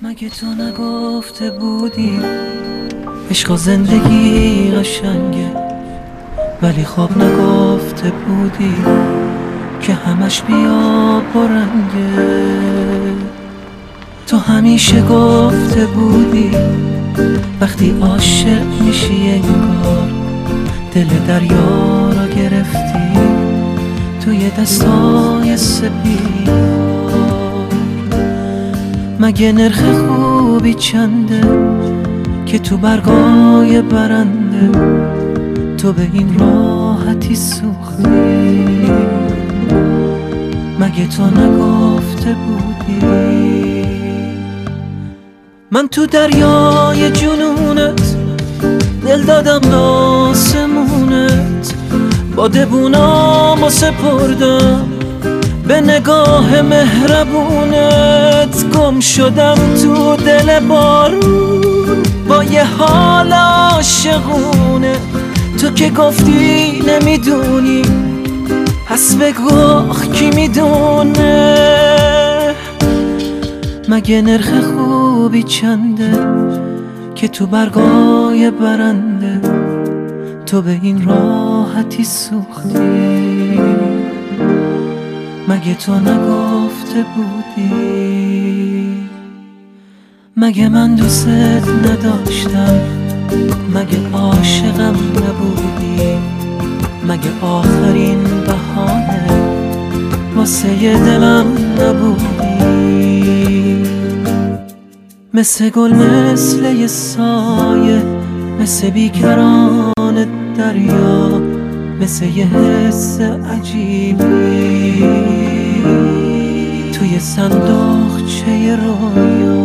مگه تو نگفته بودی عشق و زندگی قشنگه، ولی خواب نگفته بودی که همش بیا برنگه. تو همیشه گفته بودی وقتی عاشق میشی انگار دل دریا را گرفتی توی دستای سپید. مگه نرخ خوبی چنده که تو برگای برنده تو به این راحتی سوختی؟ مگه تو نگفته بودی من تو دریای جنونت دل دادم به آسمونت، بادبونامو سپردم به نگاه مهربونت، گم شدم تو دل بارون با یه حال عاشقونه. تو که گفتی نمیدونی پس بگو آخ کی میدونه. مگه نرخ خوبی چنده که تو برگای برنده تو به این راحتی سوختی؟ مگه تو نگفته بودی؟ مگه من دوست نداشتم؟ مگه عاشقم نبودی؟ مگه آخرین بهانه واسه دلم نبودی؟ مثل گل مثل یه سایه، مثل بیکران دریا، مثل یه حس عجیبی توی صندوقچه رویا.